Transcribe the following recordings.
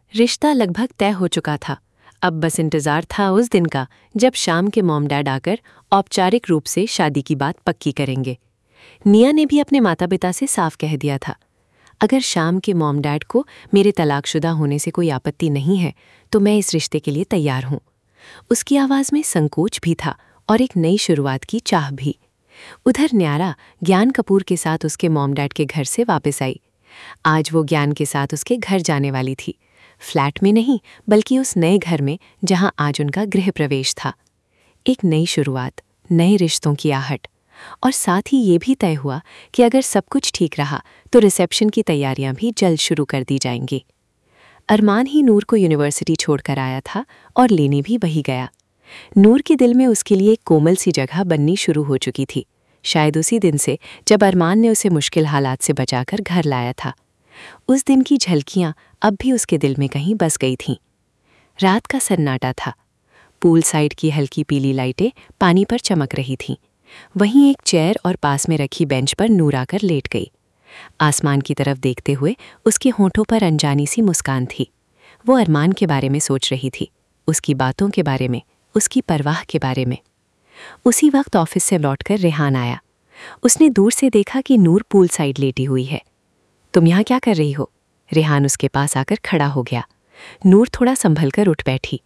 रिश्ता लगभग तय हो चुका था। अब बस इंतजार था उस दिन का जब शाम के मॉम डैड आकर औपचारिक रूप से शादी की बात पक्की करेंगे। निया ने भी अपने माता पिता से साफ कह दिया था, अगर शाम के मॉम डैड को मेरे तलाकशुदा होने से कोई आपत्ति नहीं है तो मैं इस रिश्ते के लिए तैयार हूं। उसकी आवाज में संकोच भी था और एक नई शुरुआत की चाह भी। उधर न्यारा ज्ञान कपूर के साथ उसके मॉम डैड के घर से वापस आई। आज वो ज्ञान के साथ उसके घर जाने वाली थी, फ्लैट में नहीं बल्कि उस नए घर में जहां आज उनका गृह प्रवेश था। एक नई शुरुआत, नए रिश्तों की आहट, और साथ ही ये भी तय हुआ कि अगर सब कुछ ठीक रहा तो रिसेप्शन की तैयारियां भी जल्द शुरू कर दी जाएंगी। अरमान ही नूर को यूनिवर्सिटी छोड़कर आया था और लेने भी वही गया। नूर के दिल में उसके लिए एक कोमल सी जगह बननी शुरू हो चुकी थी, शायद उसी दिन से जब अरमान ने उसे मुश्किल हालात से बचाकर घर लाया था। उस दिन की झलकियां अब भी उसके दिल में कहीं बस गई थीं। रात का सन्नाटा था। पूल साइड की हल्की पीली लाइटें पानी पर चमक रही थीं। वहीं एक चेयर और पास में रखी बेंच पर नूर आकर लेट गई। आसमान की तरफ देखते हुए उसके होंठों पर अनजानी सी मुस्कान थी। वो अरमान के बारे में सोच रही थी, उसकी बातों के बारे में, उसकी परवाह के बारे में। उसी वक्त ऑफिस से लौटकर रेहान आया। उसने दूर से देखा कि नूर पूल साइड लेटी हुई है। तुम यहाँ क्या कर रही हो? रेहान उसके पास आकर खड़ा हो गया। नूर थोड़ा संभल कर उठ बैठी।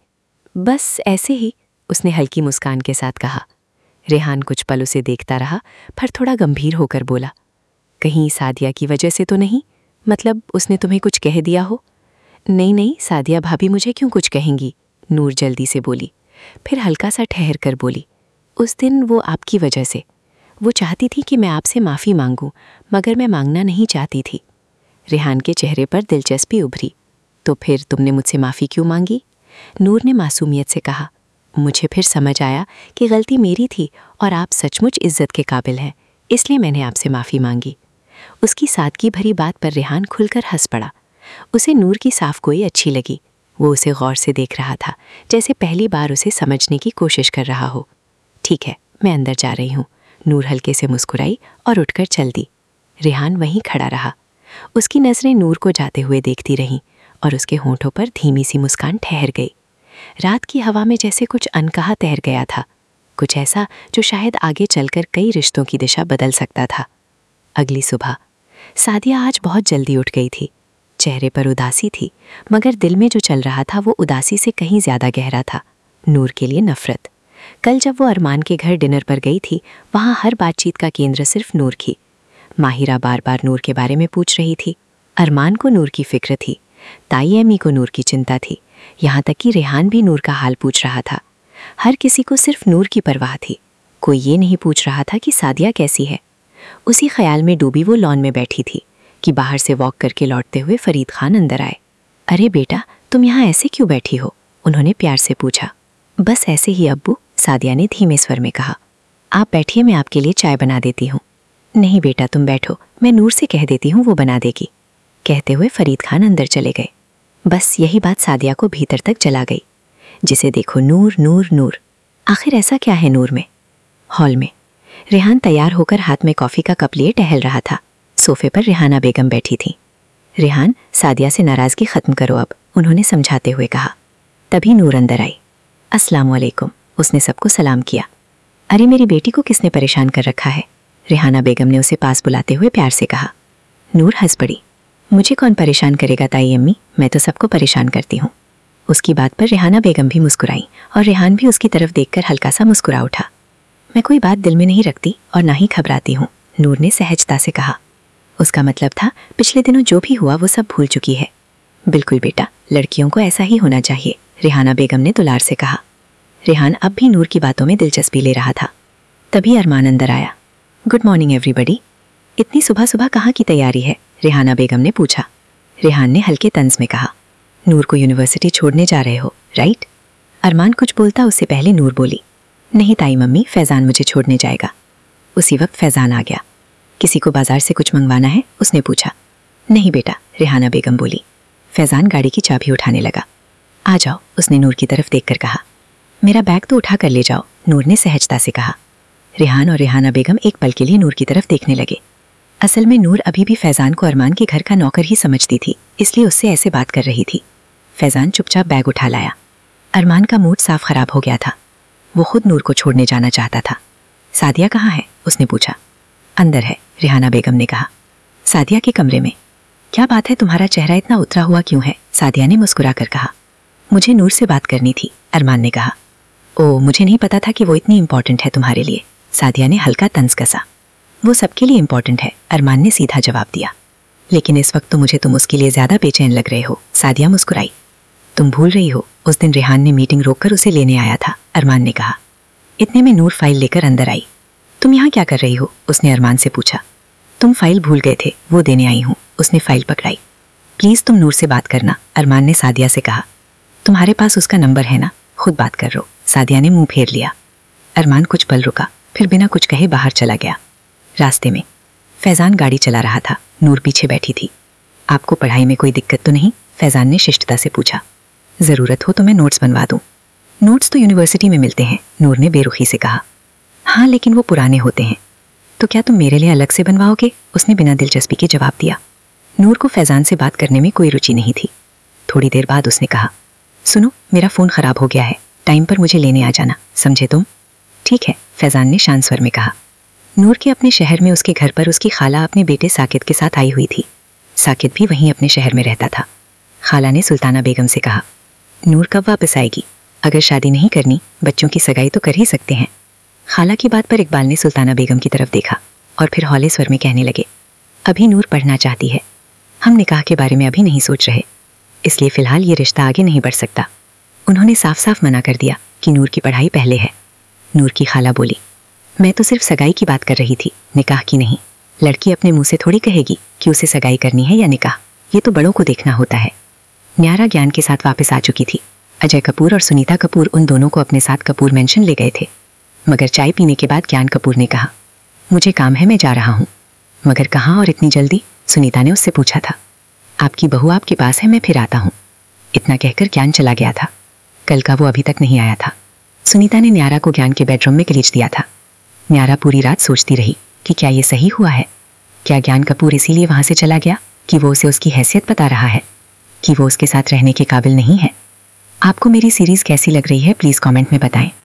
बस ऐसे ही, उसने हल्की मुस्कान के साथ कहा। रेहान कुछ पल उसे देखता रहा, फिर थोड़ा गंभीर होकर बोला, कहीं सादिया की वजह से तो नहीं? मतलब उसने तुम्हें कुछ कह दिया हो? नहीं नहीं, सादिया भाभी मुझे क्यों कुछ कहेंगी, नूर जल्दी से बोली। फिर हल्का सा ठहर कर बोली, उस दिन वो आपकी वजह से। वो चाहती थी कि मैं आपसे माफ़ी मांगूं, मगर मैं मांगना नहीं चाहती थी। रेहान के चेहरे पर दिलचस्पी उभरी। तो फिर तुमने मुझसे माफ़ी क्यों मांगी? नूर ने मासूमियत से कहा। मुझे फिर समझ आया कि गलती मेरी थी और आप सचमुच इज्जत के काबिल हैं, इसलिए मैंने आपसे माफ़ी मांगी। उसकी सादगी भरी बात पर रेहान खुलकर हंस पड़ा। उसे नूर की साफगोई अच्छी लगी। वो उसे गौर से देख रहा था, जैसे पहली बार उसे समझने की कोशिश कर रहा हो। ठीक है, मैं अंदर जा रही हूँ, नूर हल्के से मुस्कुराई और उठकर चल दी। रेहान वहीं खड़ा रहा। उसकी नज़रें नूर को जाते हुए देखती रहीं और उसके होंठों पर धीमी सी मुस्कान ठहर गई। रात की हवा में जैसे कुछ अनकहा तैर गया था, कुछ ऐसा जो शायद आगे चलकर कई रिश्तों की दिशा बदल सकता था। अगली सुबह सादिया आज बहुत जल्दी उठ गई थी। चेहरे पर उदासी थी, मगर दिल में जो चल रहा था वो उदासी से कहीं ज़्यादा गहरा था, नूर के लिए नफरत। कल जब वो अरमान के घर डिनर पर गई थी, वहाँ हर बातचीत का केंद्र सिर्फ नूर थी। माहिरा बार बार नूर के बारे में पूछ रही थी। अरमान को नूर की फिक्र थी, ताई अम्मी को नूर की चिंता थी, यहाँ तक कि रेहान भी नूर का हाल पूछ रहा था। हर किसी को सिर्फ नूर की परवाह थी। कोई ये नहीं पूछ रहा था कि सादिया कैसी है। उसी ख्याल में डूबी वो लॉन में बैठी थी कि बाहर से वॉक करके लौटते हुए फरीद खान अंदर आए। अरे बेटा, तुम यहाँ ऐसे क्यों बैठी हो? उन्होंने प्यार से पूछा। बस ऐसे ही अब्बू, सादिया ने धीमे स्वर में कहा। आप बैठिए, मैं आपके लिए चाय बना देती हूँ। नहीं बेटा, तुम बैठो, मैं नूर से कह देती हूँ, वो बना देगी। कहते हुए फरीद खान अंदर चले गए। बस यही बात सादिया को भीतर तक जला गई। जिसे देखो नूर नूर नूर। आखिर ऐसा क्या है नूर में? हॉल में रेहान तैयार होकर हाथ में कॉफ़ी का कप लिए टहल रहा था। सोफे पर रेहाना बेगम बैठी थी। रेहान, सादिया से नाराज़गी ख़त्म करो अब, उन्होंने समझाते हुए कहा। तभी नूर अंदर आई। अस्सलाम वालेकुम, उसने सबको सलाम किया। अरे मेरी बेटी को किसने परेशान कर रखा है? रेहाना बेगम ने उसे पास बुलाते हुए प्यार से कहा। नूर हंस पड़ी। मुझे कौन परेशान करेगा ताई अम्मी, मैं तो सबको परेशान करती हूँ। उसकी बात पर रेहाना बेगम भी मुस्कुराई और रेहान भी उसकी तरफ देखकर हल्का सा मुस्कुरा उठा। मैं कोई बात दिल में नहीं रखती और ना ही घबराती हूँ, नूर ने सहजता से कहा। उसका मतलब था पिछले दिनों जो भी हुआ वो सब भूल चुकी है। बिल्कुल बेटा, लड़कियों को ऐसा ही होना चाहिए, रेहाना बेगम ने दुलार से कहा। रेहान अब भी नूर की बातों में दिलचस्पी ले रहा था। तभी अरमान अंदर आया। Good morning everybody. इतनी सुबह सुबह कहाँ की तैयारी है? रेहाना बेगम ने पूछा। रेहान ने हल्के तंज में कहा। नूर को यूनिवर्सिटी छोड़ने जा रहे हो, राइट? अरमान कुछ बोलता उससे पहले नूर बोली। नहीं ताई मम्मी, फैज़ान मुझे छोड़ने जाएगा। उसी वक्त फैज़ान आ गया। किसी को बाजार से कुछ मंगवाना है? उसने पूछा। नहीं बेटा, रेहाना बेगम बोली। फैज़ान गाड़ी की चाबी उठाने लगा। आ जाओ, उसने नूर की तरफ देखकर कहा। मेरा बैग तो उठा कर ले जाओ, नूर ने सहजता से कहा। रेहान और रेहाना बेगम एक पल के लिए नूर की तरफ देखने लगे। असल में नूर अभी भी फैज़ान को अरमान के घर का नौकर ही समझती थी, इसलिए उससे ऐसे बात कर रही थी। फैजान चुपचाप बैग उठा लाया। अरमान का मूड साफ खराब हो गया था। वो खुद नूर को छोड़ने जाना चाहता था। सादिया कहाँ है? उसने पूछा। अंदर है, रिहाना बेगम ने कहा। सादिया के कमरे में? क्या बात है, तुम्हारा चेहरा इतना उतरा हुआ क्यों है? सादिया ने मुस्कुरा कर कहा। मुझे नूर से बात करनी थी, अरमान ने कहा। ओह, मुझे नहीं पता था कि वो इतनी इंपॉर्टेंट है तुम्हारे लिए। सादिया ने हल्का तंज कसा। वो सबके लिए इंपॉर्टेंट है, अरमान ने सीधा जवाब दिया। लेकिन इस वक्त तो मुझे तुम उसके लिए ज्यादा बेचैन लग रहे हो। सादिया मुस्कुराई। तुम भूल रही हो, उस दिन रेहान ने मीटिंग रोककर उसे लेने आया था, अरमान ने कहा। इतने में नूर फाइल लेकर अंदर आई। तुम यहाँ क्या कर रही हो? उसने अरमान से पूछा। तुम फाइल भूल गए थे, वो देने आई हूँ। उसने फाइल पकड़ाई। प्लीज तुम नूर से बात करना, अरमान ने सादिया से कहा। तुम्हारे पास उसका नंबर है ना? खुद बात कर लो। सादिया ने मुंह फेर लिया। अरमान कुछ पल रुका, फिर बिना कुछ कहे बाहर चला गया। रास्ते में फैजान गाड़ी चला रहा था, नूर पीछे बैठी थी। आपको पढ़ाई में कोई दिक्कत तो नहीं? फैजान ने शिष्टता से पूछा। ज़रूरत हो तो मैं नोट्स बनवा दूँ। नोट्स तो यूनिवर्सिटी में मिलते हैं, नूर ने बेरुखी से कहा। हाँ, लेकिन वो पुराने होते हैं। तो क्या तुम मेरे लिए अलग से बनवाओगे? उसने बिना दिलचस्पी के जवाब दिया। नूर को फैजान से बात करने में कोई रुचि नहीं थी। थोड़ी देर बाद उसने कहा, सुनो, मेरा फ़ोन ख़राब हो गया है, टाइम पर मुझे लेने आ जाना, समझे तुम? ठीक है, फैजान ने शांत स्वर में कहा। नूर के अपने शहर में उसके घर पर उसकी खाला अपने बेटे साकिब के साथ आई हुई थी। साकिब भी वहीं अपने शहर में रहता था। खाला ने सुल्ताना बेगम से कहा, नूर कब वापस आएगी? अगर शादी नहीं करनी, बच्चों की सगाई तो कर ही सकते हैं। खाला की बात पर इकबाल ने सुल्ताना बेगम की तरफ देखा और फिर हौले स्वर में कहने लगे, अभी नूर पढ़ना चाहती है। हम निकाह के बारे में अभी नहीं सोच रहे, इसलिए फ़िलहाल ये रिश्ता आगे नहीं बढ़ सकता। उन्होंने साफ साफ मना कर दिया कि नूर की पढ़ाई पहले है। नूर की खाला बोली, मैं तो सिर्फ सगाई की बात कर रही थी, निकाह की नहीं। लड़की अपने मुंह से थोड़ी कहेगी कि उसे सगाई करनी है या निकाह, ये तो बड़ों को देखना होता है। न्यारा ज्ञान के साथ वापस आ चुकी थी। अजय कपूर और सुनीता कपूर उन दोनों को अपने साथ कपूर मेंशन ले गए थे। मगर चाय पीने के बाद ज्ञान कपूर ने कहा, मुझे काम है, मैं जा रहा हूँ। मगर कहाँ और इतनी जल्दी? सुनीता ने उससे पूछा था। आपकी बहू आपके पास है, मैं फिर आता हूँ। इतना कहकर ज्ञान चला गया था। कल का वो अभी तक नहीं आया था। सुनीता ने न्यारा को ज्ञान के बेडरूम में कलीच दिया था। न्यारा पूरी रात सोचती रही कि क्या ये सही हुआ है। क्या ज्ञान कपूर इसीलिए वहाँ से चला गया कि वो उसे उसकी हैसियत बता रहा है, कि वो उसके साथ रहने के काबिल नहीं है? आपको मेरी सीरीज़ कैसी लग रही है, प्लीज़ कमेंट में बताएं।